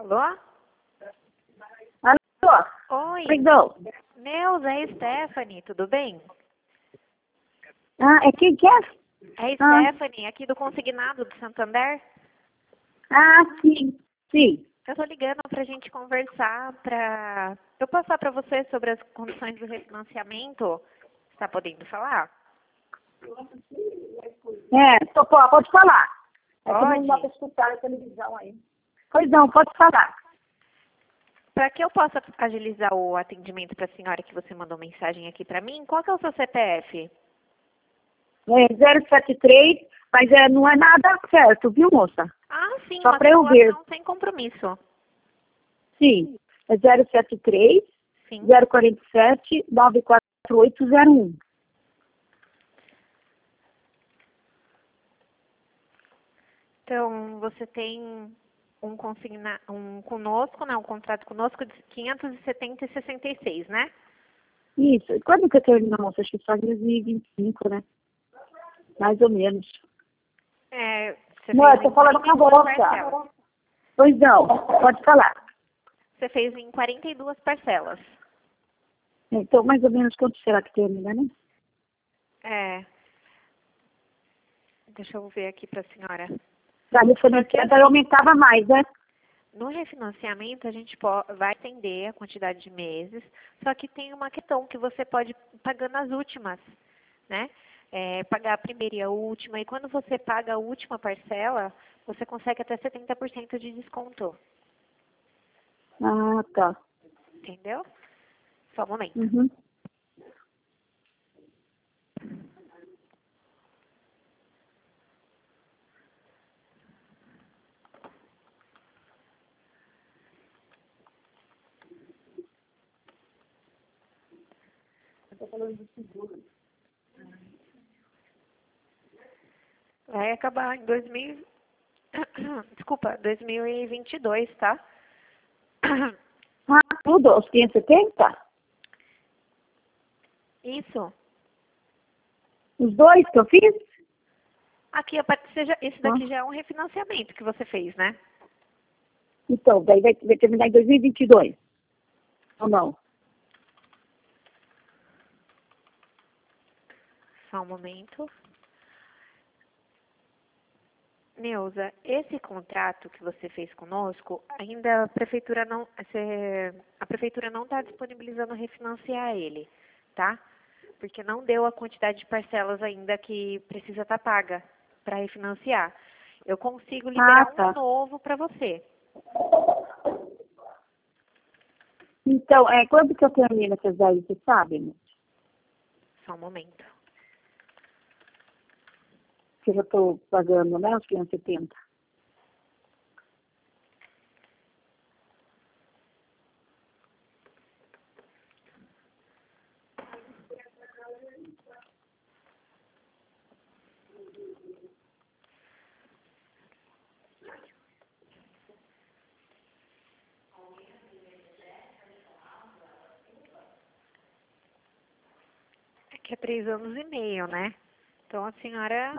Alô? Alô? Oi. Perdão. Neuza, é Stephanie, tudo bem? Ah, é quem que é? É Ah. Stephanie, aqui do Consignado do Santander. Ah, sim. Sim. Eu tô ligando pra gente conversar, pra eu passar pra você sobre as condições do refinanciamento. Você tá podendo falar? Pode falar. É que não dá Pode? para escutar a televisão aí. Pois não, pode falar. Para que eu possa agilizar o atendimento para a senhora que você mandou mensagem aqui para mim, qual que é o seu CPF? É 073, mas não é nada certo, viu, moça? Ah, sim, Só uma para eu ver. simulação sem compromisso. Sim. É 073 Sim. 047 94801. Então, você tem um conosco, né, um contrato conosco de 570,66, né? Isso. Quando que eu termino, moça? Acho que só em 2025, né? Mais ou menos. É, você Não, eu fez tô em falando com a 42 parcelas. moça. Pois não, pode falar. Você fez em 42 parcelas. Então, mais ou menos quanto será que termina, né? É, deixa eu ver aqui para a senhora. Da Só que refinanciada assim, aumentava mais, né? no refinanciamento, a gente vai atender a quantidade de meses, só que tem uma questão que você pode ir pagando as últimas, né? Pagar a primeira e a última, e quando você paga a última parcela, você consegue até 70% de desconto, Ah, tá. entendeu? Só um momento. Uhum. Eu tô falando do seguro. Vai acabar em 2000, desculpa, 2022, tá? Ah, tudo, os 570? Isso. Os dois que eu fiz? Aqui, esse Ah. daqui já é um refinanciamento que você fez, né? Então, daí vai terminar em 2022. Ou não? Só um momento. Neuza, esse contrato que você fez conosco, ainda a prefeitura não está disponibilizando refinanciar ele, tá? Porque não deu a quantidade de parcelas ainda que precisa estar paga para refinanciar. Eu consigo Ah, liberar um tá. novo para você. Então, quando que eu termino essas daí, você sabe, né? Só um momento. Que eu já estou pagando, né, os 570. É que é 3 anos e meio, né? Então a senhora.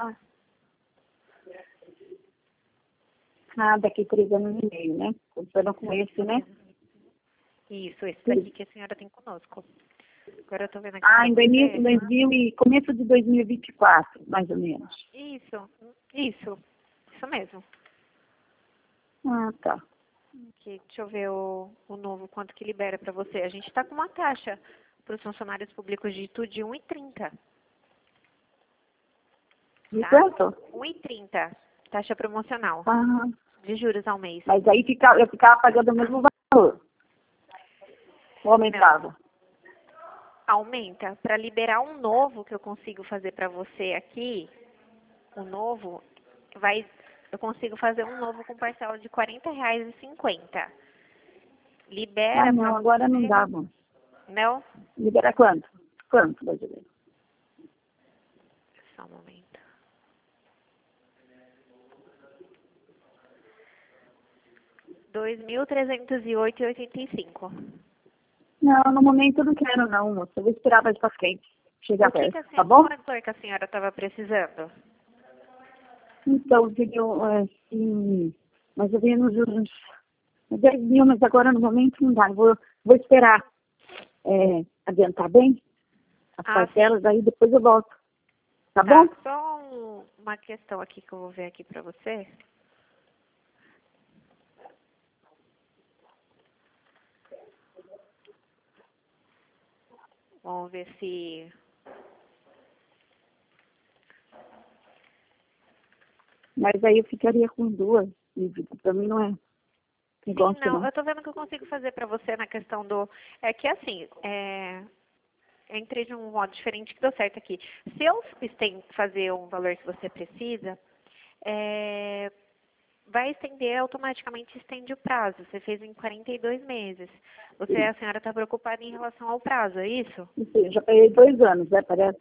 Ah, daqui 3 anos e meio, né? Contando com esse, né? Isso, esse daqui que a senhora tem conosco. Agora eu tô vendo aqui Ah, pra em você. 2000 e começo de 2024, mais ou menos. Isso mesmo. Ah, tá. Aqui, deixa eu ver o novo, quanto que libera para você. A gente está com uma taxa para os funcionários públicos de tudo de 1,30, De tá? quanto? 1,30, taxa promocional, Ah, de juros ao mês. mas aí eu ficava pagando o mesmo valor. Ou aumentava? Aumenta. Para liberar um novo que eu consigo fazer para você aqui, o novo, eu consigo fazer um novo com parcela de R$ 40,50. Ah, Libera para não, agora não você, dá, bom. não? Libera quanto? Quanto, brasileiro? Só um momento. R$ 2.308,85. Não, no momento eu não quero não, moça. Eu vou esperar mais pra frente. Chegar O que perto, que a tá senhora, bom? qual é a cor que a senhora estava precisando? Então, seria assim, mais ou menos uns 10 mil, mas agora no momento não dá. Vou esperar adiantar bem as parcelas, daí depois eu volto. Tá bom? Só uma questão aqui que eu vou ver aqui para você. Vamos ver se... Mas aí eu ficaria com duas. Para mim não é negócio, Sim, não. não. Eu tô vendo o que eu consigo fazer para você na questão do... É que assim, eu entrei de um modo diferente que deu certo aqui. Se eu fazer um valor que você precisa, vai estender, automaticamente estende o prazo. Você fez em 42 meses. A senhora está preocupada em relação ao prazo, é isso? Eu já peguei 2 anos, né? Parece.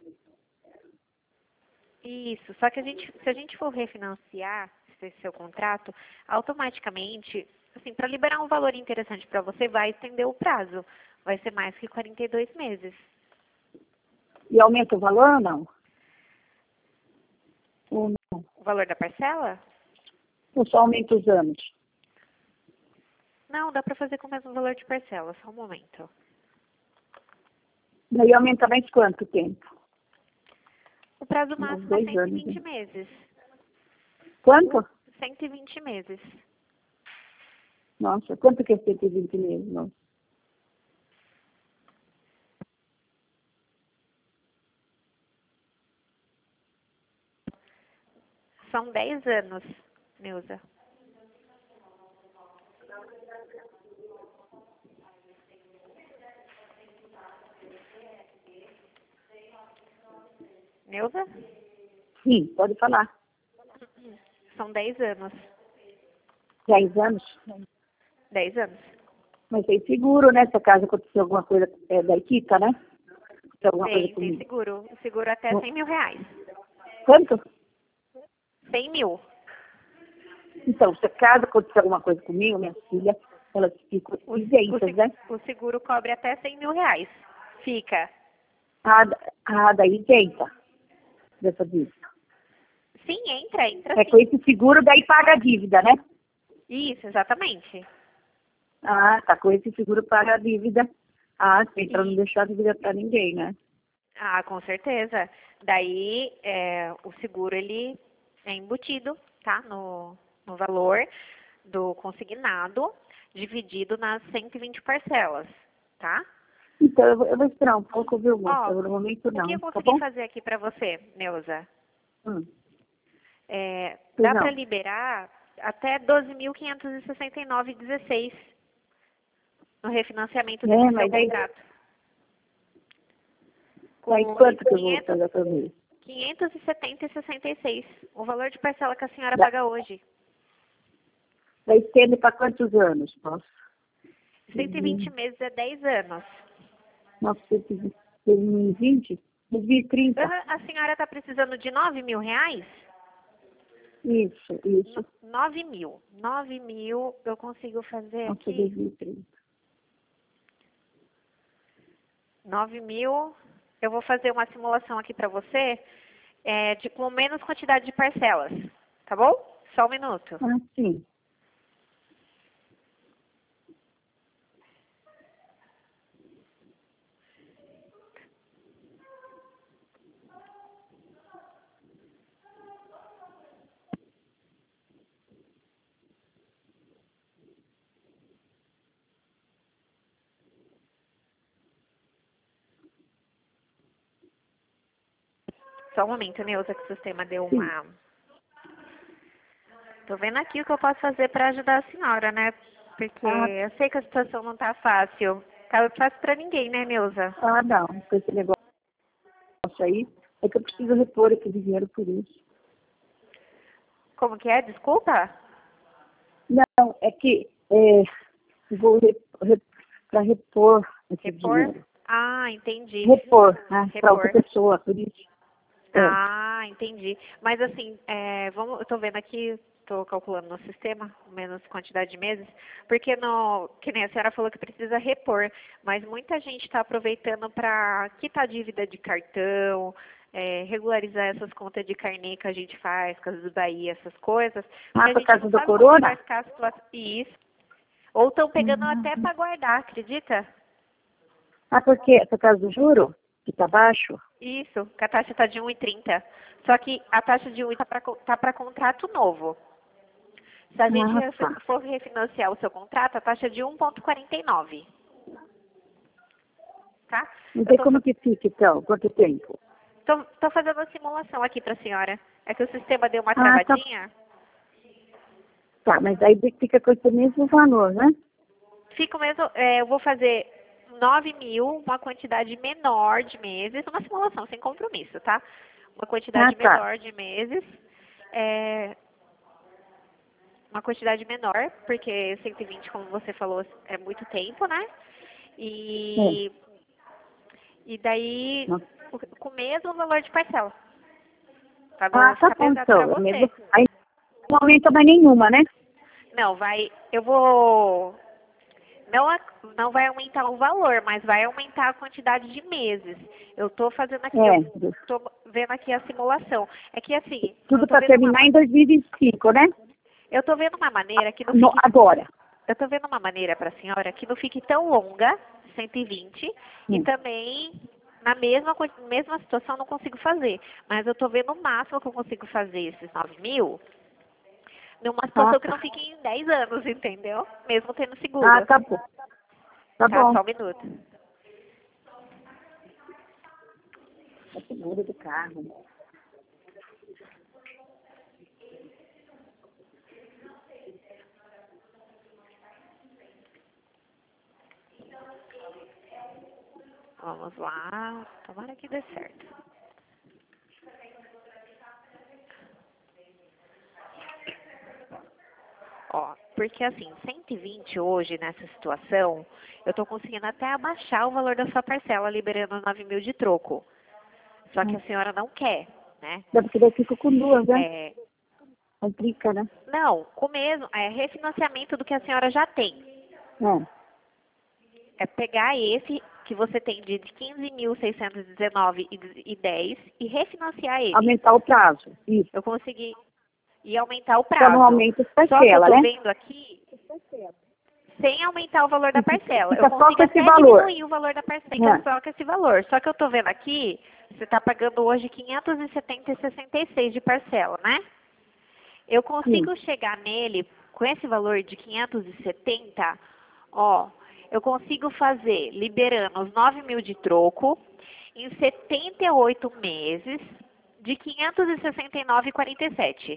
Isso. Só que se a gente for refinanciar esse seu contrato, automaticamente, assim, para liberar um valor interessante para você, vai estender o prazo. Vai ser mais que 42 meses. E aumenta o valor ou não? Ou não? O valor da parcela? Ou só aumenta os anos? Não, dá para fazer com o mesmo valor de parcela. Só um momento. Daí aumenta mais quanto tempo? O prazo Uns máximo é 2 anos. 120 Né? meses. Quanto? 120 meses. Nossa, quanto que é 120 meses? Nossa. São 10 anos, Neuza. Neuza? Sim, pode falar. São 10 anos. 10 anos? 10 anos. Mas tem seguro, né? Se acaso acontecer alguma coisa da Ikita, né? Se alguma coisa Tem comigo. seguro. O seguro até 100 mil reais. Quanto? 100 mil. Então, se acaso acontecer alguma coisa comigo, minha filha, elas ficam isentas, né? O seguro cobre até 100 mil reais. Fica. Daí isenta dessa dívida. Sim, entra Com sim. esse seguro, daí paga a dívida, né? Isso, exatamente. Tá. Com esse seguro paga a dívida. Sim, para não deixar a dívida para ninguém, né? Com certeza. Daí, o seguro, ele é embutido, tá? No valor do consignado, dividido nas 120 parcelas, tá? Então, eu vou esperar um pouco, viu, moça? Ó, No momento o que não, eu tá consegui bom? fazer aqui pra você, Neuza? Pois Dá para não. liberar até 12.569,16 no refinanciamento desse seu Mas aí, contrato. daí Com quanto que eu vou pagar para mim? 570,66, o valor de parcela que a senhora Da, paga hoje. daí estende para quantos anos? Nossa, 120 meses é 10 anos. nossa, 2020? 2030? A senhora está precisando de 9 mil reais? Isso. 9 mil. 9 mil eu consigo fazer Nossa, aqui. 2030. 9 mil, eu vou fazer uma simulação aqui para você, com menos quantidade de parcelas, tá bom? Só um minuto. Sim. Só um momento, Neuza, que o sistema deu Sim. uma... Tô vendo aqui o que eu posso fazer para ajudar a senhora, né? Porque eu sei que a situação não tá fácil. Tá fácil para ninguém, né, Neuza? Não. Com esse negócio aí, é que eu preciso repor esse dinheiro por isso. Como que é? Desculpa? Não, é que vou para repor esse Repor? dinheiro. Entendi. Repor, né? Para outra Repor. pessoa, por isso. Entendi. Mas assim, eu tô vendo aqui, tô calculando no sistema, menos quantidade de meses, porque que nem a senhora falou que precisa repor, mas muita gente está aproveitando para quitar dívida de cartão, regularizar essas contas de carnê que a gente faz, Casas do Bahia, essas coisas. Porque a Por gente causa não do sabe como que corona? vai ficar a situação. Isso. Ou estão pegando até para guardar, acredita? Ah, por quê? Por causa do juro? Que tá baixo? Isso, que a taxa está de 1,30. Só que a taxa de 1 está para contrato novo. Se a gente Ah, tá. for refinanciar o seu contrato, a taxa é de 1,49. Tá? Não Eu sei como que fica, então. Quanto tempo? tô fazendo a simulação aqui para a senhora. É que o sistema deu uma Ah, tá. travadinha. Tá, mas aí fica com esse mesmo valor, né? Fica o mesmo, eu vou fazer 9.000, uma quantidade menor de meses, uma simulação sem compromisso, tá? Uma Ah, quantidade tá. menor de meses, é, uma quantidade menor, porque 120, como você falou, é muito tempo, né? É. E daí, Não. com o mesmo valor de parcela. Tá bom? Ah, Vai tá ficar bom, pesado pra então. É você. mesmo. Aí não aumenta mais nenhuma, né? Não, eu vou, não, não vai aumentar o valor, mas vai aumentar a quantidade de meses. Eu tô fazendo aqui, eu É. tô vendo aqui a simulação. É que assim, Tudo para terminar em 2025, né? eu tô vendo uma maneira que não No, fique, agora. eu tô vendo uma maneira para a senhora que não fique tão longa, 120, e Hum. também na mesma situação não consigo fazer. Mas eu tô vendo o máximo que eu consigo fazer esses 9.000 numa Ah, situação que não tá. fique em 10 anos, entendeu? Mesmo tendo Ah, seguro. tá bom. Tá Tá, bom. só um minuto. É seguro do carro. Vamos lá, tomara que dê certo. Ó, porque assim, 120 hoje nessa situação, eu tô conseguindo até abaixar o valor da sua parcela, liberando 9.000 de troco. Só que a senhora não quer, né? Dá porque daí fico com duas, né? É, Complica, né? não, com o mesmo, é refinanciamento do que a senhora já tem. É. É pegar esse que você tem de 15.619,10 e refinanciar ele. Aumentar o prazo. Isso. Eu consegui e aumentar o Só não prazo. aumenta as Só que eu parcelas, tô né? vendo aqui sem aumentar o valor da E parcela. Eu fica só consigo com esse até valor. diminuir o valor da parcela, fica É. só com esse valor. Só que eu tô vendo aqui, você está pagando hoje 570,66 de parcela, né? Eu Sim. consigo chegar nele com esse valor de 570, ó, eu consigo fazer liberando os 9.000 de troco em 78 meses de 569,47.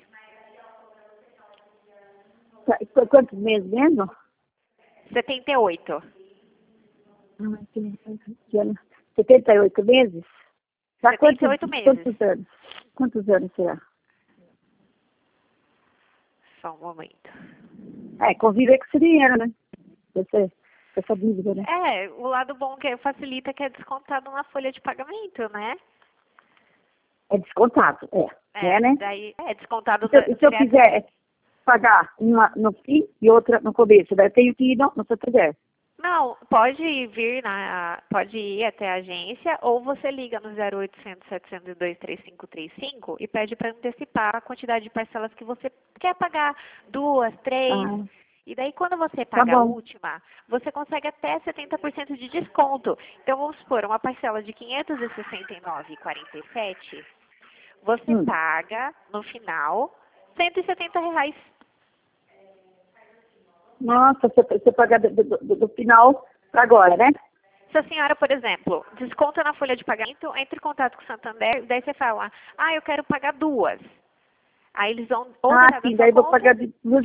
Quantos meses mesmo? 78. Ah, que ano? 78 meses? Tá 78 meses. quantos anos? Quantos anos será? Só um momento. É, conviver com esse dinheiro, né? Essa dívida, né? É, o lado bom que facilita que é descontado na folha de pagamento, né? É descontado, é, né? Daí é descontado E se eu direto. quiser pagar uma no fim e outra no começo, daí eu tenho que ir no Santander. Não, pode ir até a agência ou você liga no 0800 702 3535 e pede para antecipar a quantidade de parcelas que você quer pagar, 2, 3. Ah, E daí quando você tá paga a bom. última, você consegue até 70% de desconto. Então vamos supor, uma parcela de 569,47, você Hum. paga no final R$ 170. Nossa, você pagar do final para agora, né? Se a senhora, por exemplo, desconta na folha de pagamento, entre em contato com o Santander, daí você fala, eu quero pagar 2. Aí eles vão ou Ah, tirar da sim, sua daí eu vou conta. pagar de duas.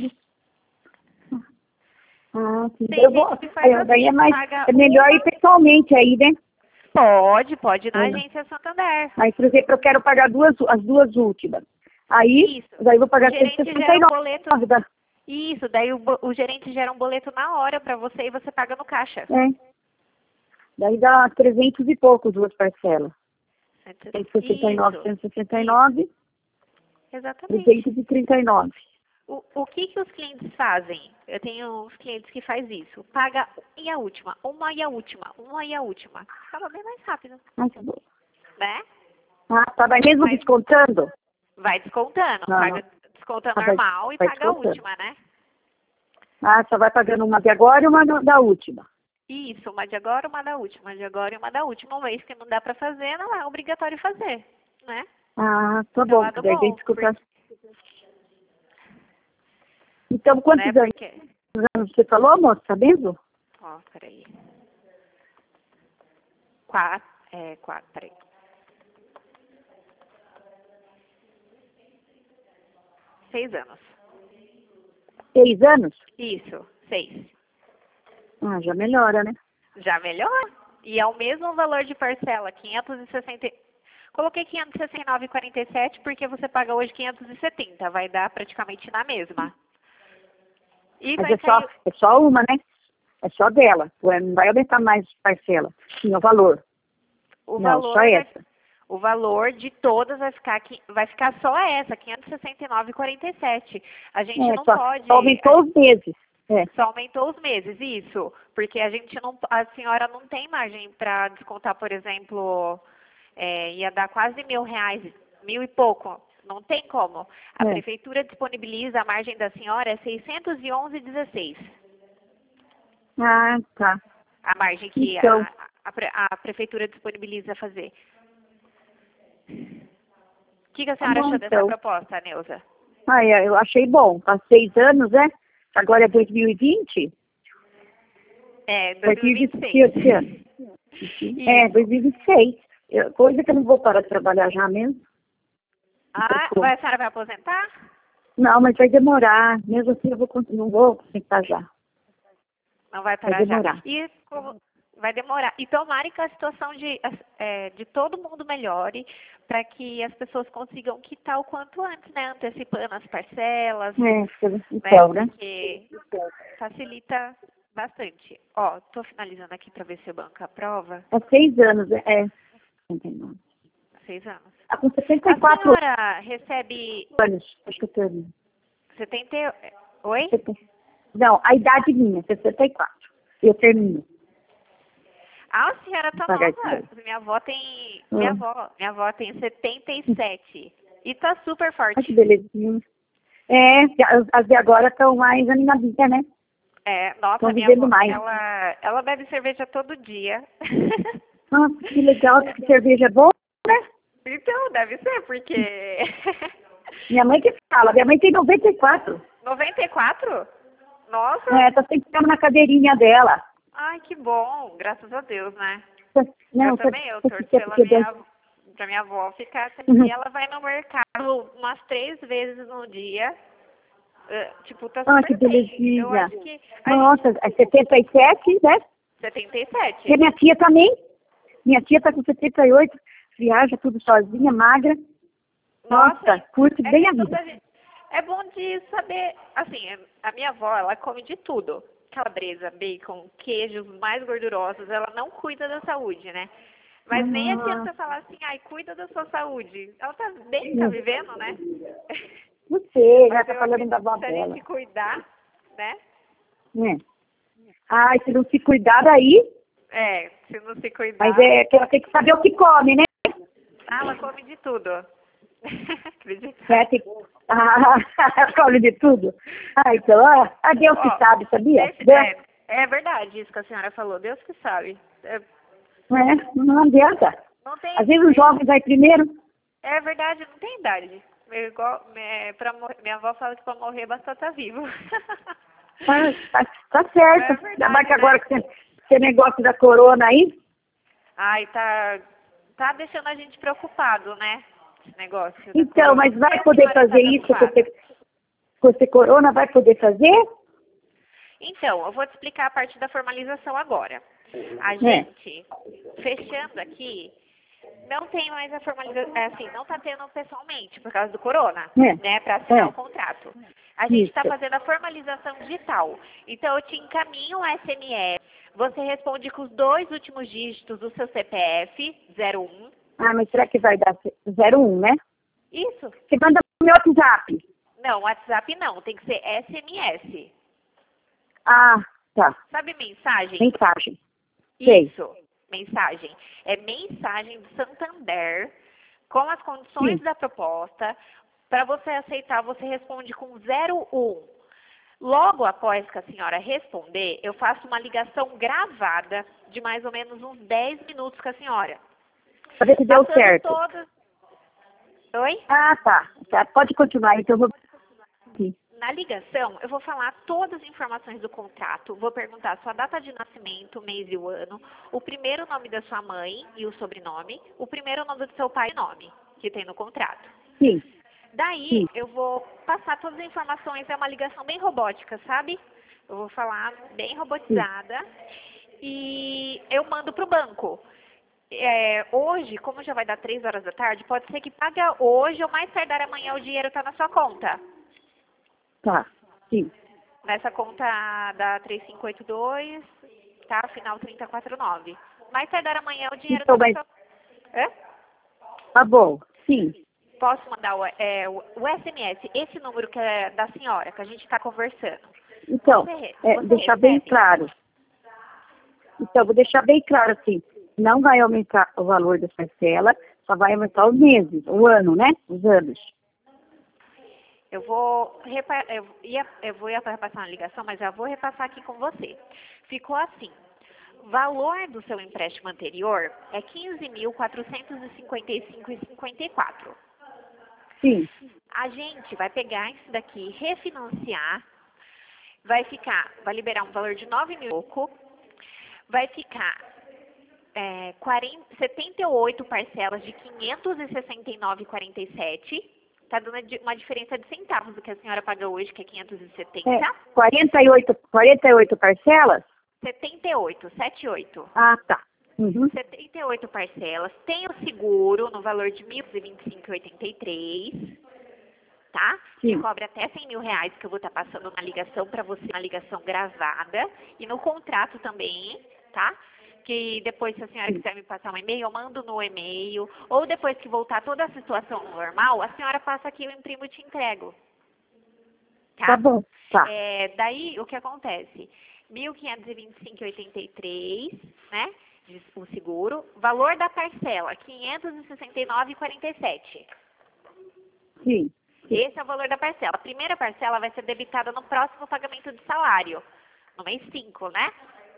Ah, sim, daí Tem eu vou. gente que faz Daí é assim, mais. paga É melhor ir uma. pessoalmente aí, né? Pode ir na É. agência Santander. Aí, por exemplo, eu quero pagar as duas últimas. Aí, Isso. daí eu vou O pagar gerente gera um 169. boleto. Isso, daí o gerente gera um boleto na hora para você e você paga no caixa. É. Daí dá 300 e pouco duas parcelas. 169, Isso, 169, exatamente. 339. O que os clientes fazem? Eu tenho uns clientes que faz isso. Paga e a última, uma e a última, uma e a última. Acaba bem mais rápido, Ah, tá bom. né? Ah, tá, vai mesmo Vai, descontando? vai descontando. Não, não. Desconta Ah, vai, normal e vai paga a descontando. última, né? Ah, só vai pagando uma de agora e uma da última. Isso, uma de agora, uma da última, uma de agora e uma da última. Um mês que não dá para fazer, não é obrigatório fazer, né? Ah, tá Esse é o bom. lado Daí bom, desculpa. Então, quantos né? anos Porque, você falou, moço? Tá vendo? ó, peraí. Peraí. 6 anos. 6 anos? Isso, 6. Ah, já melhora, né? Já melhor. E é o mesmo valor de parcela, 560. Coloquei 569,47 porque você paga hoje 570. Vai dar praticamente na mesma. E Mas vai sair é só uma, né? É só dela. Ué, não vai aumentar mais parcela. Sim, o valor. o Não, só valor essa. o valor de todas vai ficar só essa, 569,47. A gente É, não só pode. aumentou os meses. É. Só aumentou os meses, isso. Porque a senhora não tem margem para descontar, por exemplo, ia dar quase R$ 1.000, 1.000 e pouco. Não tem como. A É. prefeitura disponibiliza, a margem da senhora é 611,16. Ah, tá. A margem que Então, a prefeitura disponibiliza fazer. O que a tá senhora bom, achou dessa então. proposta, Neuza? Ah, eu achei bom. Há 6 anos, né? Agora é 2020? É, A partir de 2026. que ano? É, Isso. 2026. Coisa que eu não vou parar de trabalhar já mesmo. Ah, a senhora vai aposentar? Não, mas vai demorar. Mesmo assim, não vou sentar já. Não vai Vai parar já. demorar. E vai demorar. E tomara que a situação de todo mundo melhore para que as pessoas consigam quitar o quanto antes, né? Antecipando as parcelas, Então, né? Porque facilita bastante. Ó, tô finalizando aqui para ver se o banco aprova. Há 6 anos, é. 69. 6 anos. Tá com A 74 senhora recebe anos. Acho que eu termino. 70. Oi? Não, a idade minha, 64. Eu termino. Ah, a senhora tá Pagar isso nova. daí. Minha avó tem. Ah. Minha avó tem 77. E tá super Ai, que forte. belezinha. É, as de agora estão mais animadinhas, né? É, nossa, Estão minha vivendo avó, mais. ela bebe cerveja todo dia. Nossa, que legal, que cerveja boa, né? Então, deve ser, porque. Minha mãe que fala, minha mãe tem 94. 94? Nossa! É, tá sentando na cadeirinha dela. Ai, que bom, graças a Deus, né? Eu Não, também, eu sabe torço que é pela porque pra minha avó ficar. Uhum. E ela vai no mercado umas 3 vezes no dia. Tipo, tá Ah, que super bem. Eu belezinha. acho que a Nossa, gente. é 77, né? 77. E a minha tia também. Minha tia tá com 78, viaja tudo sozinha, magra. Nossa, Nossa, curte é bem a questão vida. da gente. É bom de saber, assim, a minha avó, ela come de tudo. Calabresa, bacon, queijos mais gordurosos, ela não cuida da saúde, né? Mas nem Ah, adianta falar assim, ai, cuida da sua saúde. Ela tá bem, tá vivendo, né? não sei, já Mas tá eu falando da acredito avó que se a dela. gente cuidar, né? Né? Ah, se não se cuidar daí, Se não se mas cuidar, é que ela tem que saber o que come, né? ela come de tudo. Acredita? É, tem... Ah, come de tudo. Ah, então, a Deus que Ó, sabe, sabia? é verdade isso que a senhora falou, Deus que sabe. Não adianta. Não tem, Às vezes os jovens vai primeiro. é verdade, não tem idade. Minha avó fala que para morrer basta estar vivo. Tá certo. É Ainda mais verdade, que agora né? que esse negócio da corona aí. Ai, tá deixando a gente preocupado, né? Esse negócio da Então, corona. mas Não sei vai a poder senhora tá fazer isso preocupada. com esse corona? Vai poder fazer? Então, eu vou te explicar a parte da formalização agora. A É. gente, fechando aqui, não tem mais a formalização, assim, não está tendo pessoalmente, por causa do corona, né, para assinar o contrato. A gente está Isso. fazendo a formalização digital. Então, eu te encaminho um SMS, você responde com os 2 últimos dígitos do seu CPF, 01. Ah, mas será que vai dar 01, né? Isso. Você manda pro meu WhatsApp. Não, WhatsApp não, tem que ser SMS. Ah, tá. Sabe mensagem? Mensagem. Sei. Isso, mensagem. É mensagem do Santander com as condições Sim. da proposta. Para você aceitar, você responde com 01. Logo após que a senhora responder, eu faço uma ligação gravada de mais ou menos uns 10 minutos com a senhora. Pra ver se deu Passando certo. todas... Oi? Ah, tá. Tá. Pode continuar, então eu vou... Sim. Na ligação, eu vou falar todas as informações do contrato, vou perguntar sua data de nascimento, mês e o ano, o primeiro nome da sua mãe e o sobrenome, o primeiro nome do seu pai e nome, que tem no contrato. Sim. Daí, Sim. eu vou passar todas as informações, é uma ligação bem robótica, sabe? Eu vou falar bem robotizada e eu mando para o banco. Hoje, como já vai dar 3 horas da tarde, pode ser que pague hoje ou mais tardar amanhã o dinheiro está na sua conta. Tá. Sim. Nessa conta da 3582, tá? Final 3049. Mais tardar amanhã o dinheiro Então, tá na mas... sua... Hã? Tá bom. Sim. Posso mandar o SMS, esse número que é da senhora, que a gente está conversando. Então, Você deixar bem recebe? claro. Então, vou deixar bem claro assim, não vai aumentar o valor da parcela, só vai aumentar os meses, o ano, né? Os anos. Eu vou repassar uma ligação, mas já vou repassar aqui com você. Ficou assim. Valor do seu empréstimo anterior é R$ 15.455,54. Sim. A gente vai pegar isso daqui, refinanciar, vai liberar um valor de 9 mil e pouco, vai ficar 78 parcelas de 569,47. Tá dando uma diferença de centavos do que a senhora paga hoje, que é 570. 48 parcelas? 78, 78. Ah, tá. Uhum. 78 parcelas. Tem o seguro no valor de R$ 1.025,83, tá? Que Sim. cobre até R$ 100.000, que eu vou estar passando na ligação para você, uma ligação gravada. E no contrato também, tá? Que depois, se a senhora quiser me passar um e-mail, eu mando no e-mail. Ou depois que voltar toda a situação normal, a senhora passa aqui, eu imprimo e te entrego. Tá bom. Tá. Daí, o que acontece? R$ 1.525,83, né? O seguro. Valor da parcela, R$ 569,47. Sim. Esse é o valor da parcela. A primeira parcela vai ser debitada no próximo pagamento de salário. No mês 5, né?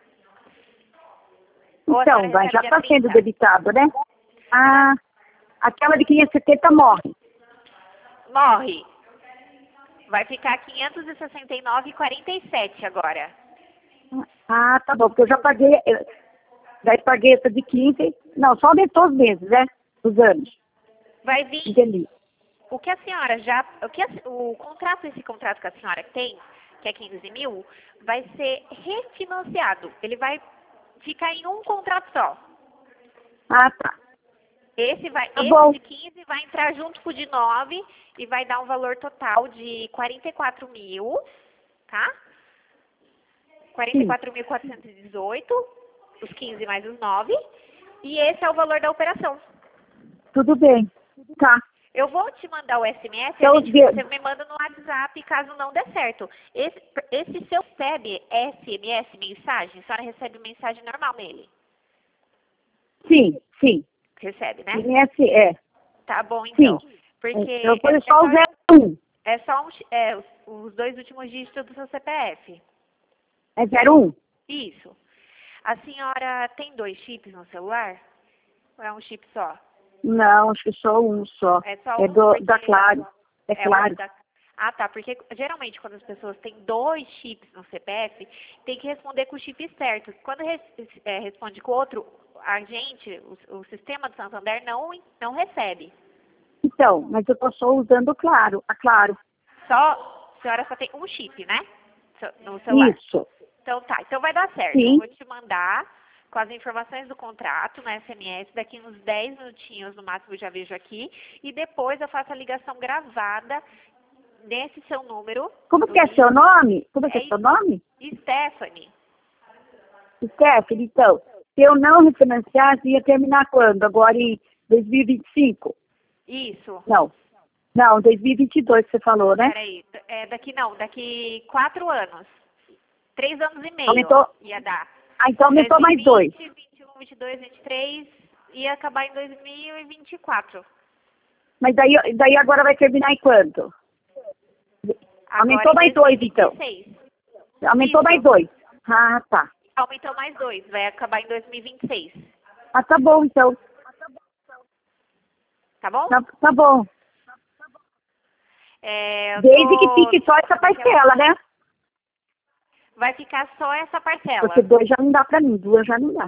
Então, já está sendo debitado, né? Ah, aquela de 570 morre. Morre. Vai ficar 569,47 agora. Ah, tá bom, porque eu já paguei essa de 15. Não, só aumentou os meses, né? Os anos. Vai vir. Entendi. O que a senhora esse contrato que a senhora tem, que é 15 mil, vai ser refinanciado. Ele vai ficar em um contrato só. Ah, tá. Esse bom. de 15 vai entrar junto com o de 9 e vai dar um valor total de 44 mil, tá? 44.418, os 15 mais os 9. E esse é o valor da operação. Tudo bem. Tá. Eu vou te mandar o SMS, Então, você me manda no WhatsApp caso não der certo. Esse seu recebe SMS, mensagem? A senhora recebe mensagem normal nele? Sim, sim. Recebe, né? SMS, Tá bom, então. Sim. Porque Eu vou só o 01. é só os dois últimos dígitos do seu CPF. É 01? Isso. A senhora tem 2 chips no celular? Ou é um chip só? Não, acho que só um só. É só É da Claro. É Claro. Ah, tá. Porque geralmente quando as pessoas têm 2 chips no CPF, tem que responder com o chip certo. Quando responde com o outro, a gente, o sistema do Santander não recebe. Então, mas eu tô só usando a Claro. A senhora só tem um chip, né? No celular. Isso. Então tá. Então vai dar certo. Sim. Eu vou te mandar com as informações do contrato no SMS, daqui uns 10 minutinhos no máximo eu já vejo aqui, e depois eu faço a ligação gravada nesse seu número. Como que é seu nome? Como que é É seu nome? Stephanie. Stephanie, então, se eu não refinanciasse, ia terminar quando? Agora em 2025? Isso. Não, 2022 que você falou, né? Peraí, daqui 4 anos. 3 anos e meio Aumentou? ia dar. Ah, então aumentou mais 2. 2021, 22, 23, ia acabar em 2024. Mas daí agora vai terminar em quanto? Agora Aumentou em mais 2, então. 2026. Aumentou Isso. mais 2. Ah, tá. Aumentou mais 2, vai acabar em 2026. Ah, tá bom, então. Tá bom? Tá bom. Eu Desde que tô... fique só essa parcela, né? Vai ficar só essa parcela. Porque 2 já não dá pra mim, 2 já não dá.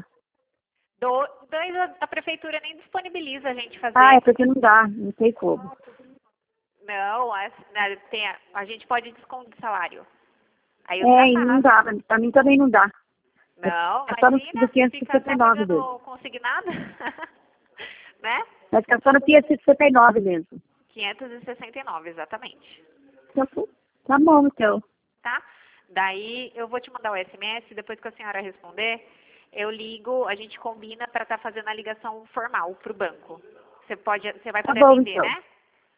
2 a prefeitura nem disponibiliza a gente fazer. Ah, é porque não dá, não sei como. Não, a gente pode desconto de salário. Aí É, e não ultrapassa. dá, pra mim também não dá. Não, É só no imagina, fica só 569 mesmo. pagando consignado. Né? Vai ficar só no 569 mesmo. 569, exatamente. Tá bom, então. Tá? Daí eu vou te mandar o SMS, depois que a senhora responder, eu ligo, a gente combina para estar fazendo a ligação formal pro banco. Você vai Tá poder bom, atender, então. né?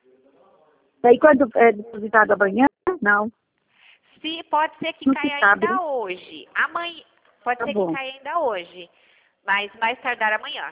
Daí quando é depositado amanhã? Não, Se pode ser que não se caia sabe, né? ainda hoje. Amanhã, pode Tá ser que bom. caia ainda hoje, mas mais tardar amanhã.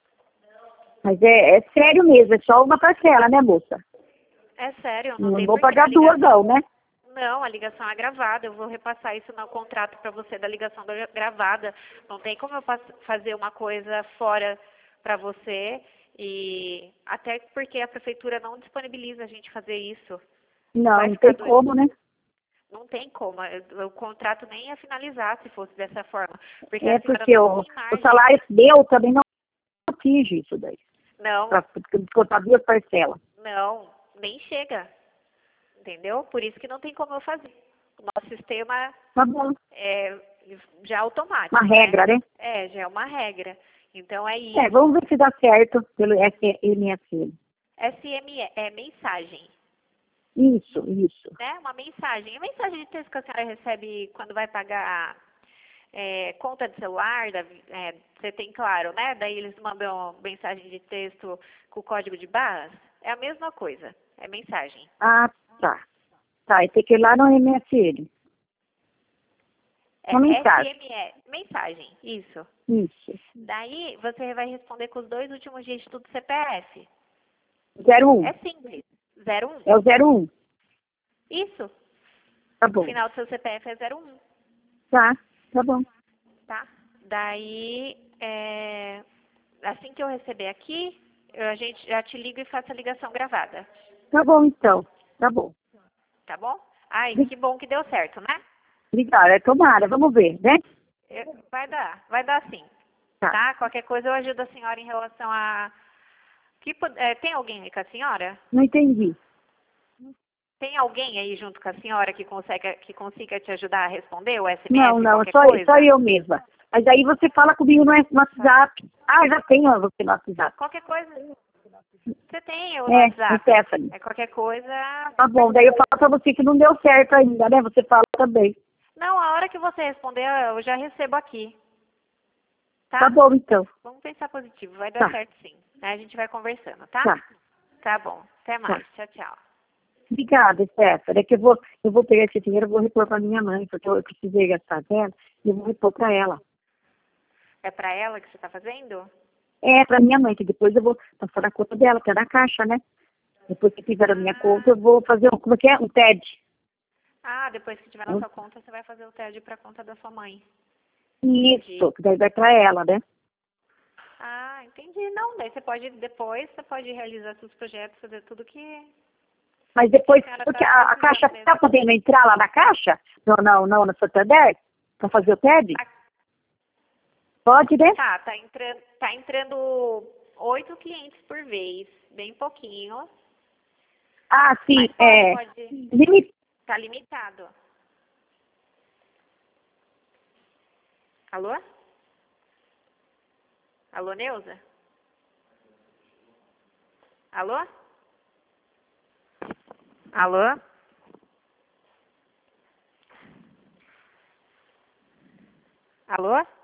Mas é sério mesmo, é só uma parcela, né, moça? É sério, não Não tem vou porquê. pagar duas, não, né? Não, a ligação é gravada. Eu vou repassar isso no contrato para você da ligação gravada. Não tem como eu fazer uma coisa fora para você. E até porque a prefeitura não disponibiliza a gente fazer isso. Não, Vai não ficar tem doido. como, né? Não tem como. O contrato nem ia finalizar se fosse dessa forma. Porque É a senhora porque não o tem margem. salário meu também não atinge isso daí. Não, Pra descontar duas parcelas. não, nem chega. Entendeu? Por isso que não tem como eu fazer. O nosso sistema Tá bom. é já automático. Uma regra, né? Já é uma regra. Então é É, isso. vamos ver se dá certo pelo SMS. SME é mensagem, Isso. né? Uma mensagem. A mensagem de texto que a senhora recebe quando vai pagar conta de celular, você tem claro, né? Daí eles mandam mensagem de texto com o código de barras. É a mesma coisa. É mensagem. Ah, tá. Tá, e tem que ir lá no MSN. É Uma mensagem. SME, mensagem, isso. Isso. Daí você vai responder com os 2 últimos dígitos do CPF. 01. É simples. 01. É o 01. Isso. Tá O bom. final do seu CPF é 01, Tá bom. tá? Daí, assim que eu receber aqui, a gente já te ligo e faço a ligação gravada, Tá bom, então. Tá bom. tá bom? Ai, que bom que deu certo, né? Obrigada. Tomara, vamos ver, né? Vai dar sim, Tá. tá? Qualquer coisa eu ajudo a senhora em relação a... tem alguém aí com a senhora? Não entendi. Tem alguém aí junto com a senhora que consiga te ajudar a responder o SMS, Não, qualquer só coisa? eu mesma. Mas aí você fala comigo no WhatsApp. Ah, já tenho você no WhatsApp. Qualquer coisa, você tem o É, WhatsApp. Stephanie. Qualquer coisa... Tá bom, daí eu falo pra você que não deu certo ainda, né? Você fala também. Não, a hora que você responder, eu já recebo aqui. Tá? Tá bom, então. Vamos pensar positivo, vai dar Tá. certo sim. Aí a gente vai conversando, tá? Tá. Tá bom. Até mais. Tchau, tchau. Obrigada, Stephanie. É que eu vou pegar esse dinheiro e vou repor pra minha mãe, porque eu precisei gastar dela e eu vou repor pra ela. É pra ela que você tá fazendo? É, pra minha mãe, que depois eu vou passar na conta dela, que é da Caixa, né? Depois que tiver a minha conta, eu vou fazer como é que é? Um TED. Ah, depois que tiver na sua conta, você vai fazer o TED pra conta da sua mãe. Isso, que daí vai pra ela, né? Ah, entendi. Não, daí você pode realizar seus projetos, fazer tudo que Mas depois, a senhora porque tá a Caixa precisando tá mesmo. podendo entrar lá na Caixa? Não, no Santander? Pra fazer o TED? Pode, né? Tá entrando 8 clientes por vez, bem pouquinho. Ah, sim, Mas pode. tá limitado. Alô? Alô, Neuza? Alô? Alô? Alô?